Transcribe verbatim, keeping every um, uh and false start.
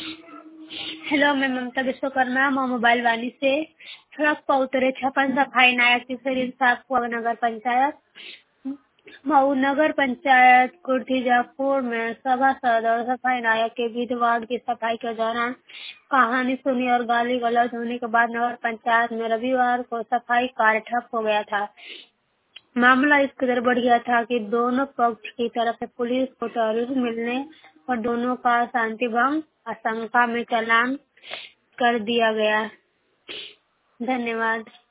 Hello, मैं ममता Vishwakarma Mau mobile वाली से सड़क पर उतरे छप्पन सफाई नायक की फिर इंसाफ हुआ। नगर पंचायत मऊ नगर पंचायत कुर्थिजापुर में सभासद और सफाई नायक के बीच वार्ड की सफाई के दौरान कहानी सुनी और गाली गलौज होने के बाद नगर पंचायत में रविवार को सफाई कार्य ठप हो गया था। मामला इस कदर बढ़ गया था कि दोनों पक्ष की तरफ से पुलिस को तहरीर मिलने और दोनों का शांति भंग आशंका में चालान कर दिया गया। धन्यवाद।